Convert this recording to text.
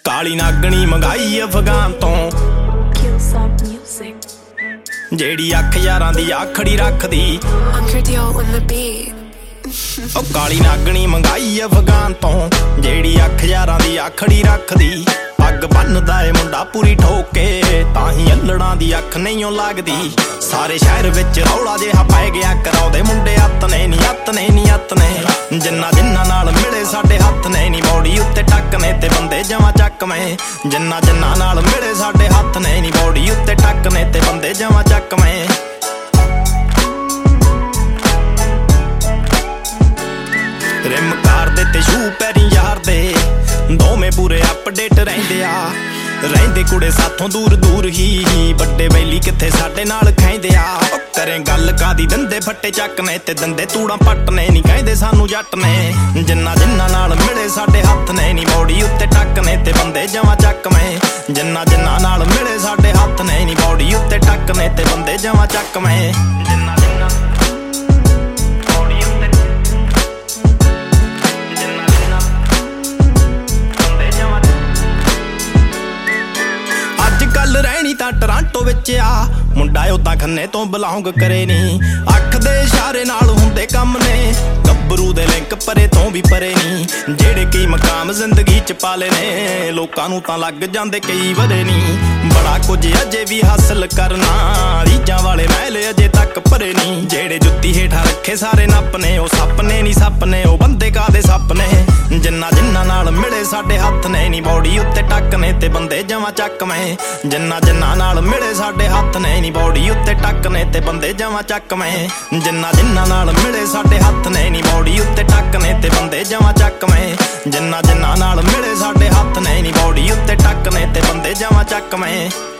ਕਾਲੀ ਨਾਗਣੀ ਮੰਗਾਈ ਅਫਗਾਨ ਤੋਂ ਜਿਹੜੀ ਅੱਖ ਯਾਰਾਂ ਦੀ ਆਖੜੀ ਰੱਖਦੀ। ਉਹ ਕਾਲੀ ਨਾਗਣੀ ਮੰਗਾਈ ਅਫਗਾਨ ਤੋਂ ਜਿਹੜੀ ਅੱਖ ਯਾਰਾਂ ਦੀ ਆਖੜੀ ਰੱਖਦੀ। ਪੱਗ ਬੰਨਦਾ ਏ ਮੁੰਡਾ ਪੂਰੀ ਠੋਕ ਕੇ ਤਾਂ ਹੀ ਅਲੜਾਂ ਦੀ ਅੱਖ ਨਹੀਂ ਓ ਲੱਗਦੀ। ਸਾਰੇ ਸ਼ਹਿਰ ਵਿੱਚ ਰੌਲਾ ਜਿਹਾ ਪੈ ਗਿਆ ਕਰਾਉਂਦੇ ਮੁੰਡੇ ਹੱਥ ਨੇ ਨੀ ਹੱਥ ਨੇ ਨੀ ਹੱਥ ਨੇ। ਜਿੰਨਾ ਜਿੰਨਾ ਨਾਲ ਮਿਲੇ ਸਾਡੇ ਹੱਥ ਨੇ ਨੀ ਬੌੜੀ ਉੱਤੇ ਟੱਕ ਨੇ ਤੇ ਬੰਦੇ ਜਮਾਂ ਚੱਕਵੇਂ। ਜਿੰਨਾ ਜਿੰਨਾ ਨਾਲ ਮਿਲੇ ਸਾਡੇ ਹੱਥ ਨੇ ਨੀ ਬੌੜੀ ਉੱਤੇ ਟੱਕ ਨੇ ਤੇ ਬੰਦੇ ਜਮਾਂ ਚੱਕਵੇਂ। ਰਿਮ ਕਾਰ ਦੇ ਤੇ ਸ਼ੂ ਪੈਰੀ ਯਾਰ ਦੇ ਦੋਵੇਂ ਪੂਰੇ ਅਪਡੇਟ ਰਹਿੰਦੇ ਆ। ਰਹਿੰਦੇ ਕੁੜੇ ਸਾਥੋਂ ਦੂਰ ਦੂਰ ਹੀ ਵੱਡੇ ਵੈਲੀ ਕਿੱਥੇ ਸਾਡੇ ਨਾਲ ਖੈਂਦੇ ਆ। ਕਰੇ ਗੱਲ ਕਾਦੀ ਦੰਦੇ ਫੱਟੇ ਚੱਕਨੇ ਤੇ ਦੰਦੇ ਤੂੜਾਂ ਪੱਟਨੇ ਨੀ ਕਹਿੰਦੇ ਸਾਨੂੰ ਜੱਟ ਨੇ। ਜਿੰਨਾ ਜਿੰਨਾ ਨਾਲ ਮਿਲੇ ਸਾਡੇ ਹੱਥ ਨੇ ਨੀ ਬੌੜੀ ਉੱਤੇ ਟੱਕਨੇ ਤੇ ਬੰਦੇ ਜਮਾਂ ਚੱਕਵੇਂ। ਜਿੰਨਾ ਜਿੰਨਾ ਨਾਲ ਮਿਲੇ ਸਾਡੇ ਹੱਥ ਨੇ ਨੀ ਬੌੜੀ ਉੱਤੇ ਟੱਕਨੇ ਤੇ ਬੰਦੇ ਜਮਾਂ ਚੱਕਵੇਂ। ਰਹਿਣੀ ਤਾਂ ਟਰਾਂਟੋ ਵਿੱਚ ਆ ਮੁੰਡਾ ਉਦਾਂ ਖੰਨੇ ਤੋਂ ਬਿਲੋਂਗ ਕਰੇ ਨੀ। ਅੱਖ ਦੇ ਇਸ਼ਾਰੇ ਨਾਲ ਹੁੰਦੇ ਕੰਮ ਨੇ ਗੱਭਰੂ ਦੇ ਲਿੰਕ ਪਰੇ ਤੋਂ ਵੀ ਪਰੇ ਨੀ। ਜਿਹੜੇ ਕੀ ਮਕਾਮ ਜ਼ਿੰਦਗੀ ਚ ਪਾਲੇ ਨੇ ਲੋਕਾਂ ਨੂੰ ਤਾਂ ਲੱਗ ਜਾਂਦੇ ਕਈ ਵਰੇ ਨੀ। ਬੜਾ ਕੁਝ ਅਜੇ ਵੀ ਹਾਸਲ ਕਰਨਾ ਰੀਜਾਂ ਵਾਲੇ ਮਹਿਲ ਅਜੇ ਤੱਕ ਭਰੇ ਨੀ। ਜਿਹੜੇ ਜੁੱਤੀ ਹੇਠਾਂ ਰੱਖੇ ਸਾਰੇ ਨੱਪ ਨੇ ਉਹ ਸੱਪ ਨੇ ਨੀ ਸੱਪ ਨੇ ਉਹ ਬੰਦੇ ਕਾਦੇ ਸੱਪ ਨੇ। ਜਿੰਨਾ ਜਿੰਨਾ ਨਾਲ ਮਿਲੇ ਸਾਡੇ ਹੱਥ ਨੇ ਨੀ ਬੌੜੀ ਉੱਤੇ ਟੱਕ ਨੇ ਤੇ ਬੰਦੇ ਜਮਾਂ ਚੱਕਵੇਂ। ਜਿੰਨਾ ਜਿੰਨਾ ਨਾਲ ਮਿਲੇ ਸਾਡੇ ਹੱਥ ਨੇ ਨੀ ਬੌੜੀ ਉੱਤੇ ਟੱਕ ਨੇ ਤੇ ਬੰਦੇ ਜਮਾਂ ਚੱਕਵੇਂ। ਜਿੰਨਾ ਜਿੰਨਾ ਨਾਲ ਮਿਲੇ ਸਾਡੇ ਹੱਥ ਨੇ ਨੀ ਬੌੜੀ ਉੱਤੇ ਟੱਕ ਨੇ ਤੇ ਬੰਦੇ ਜਮਾਂ ਚੱਕਵੇਂ। ਜਿੰਨਾ ਜਿੰਨਾ ਨਾਲ ਮਿਲੇ ਸਾਡੇ ਹੱਥ ਨੇ ਨੀ ਬੌੜੀ ਉੱਤੇ ਟੱਕ ਨੇ ਤੇ ਬੰਦੇ ਜਮਾਂ ਚੱਕਵੇਂ।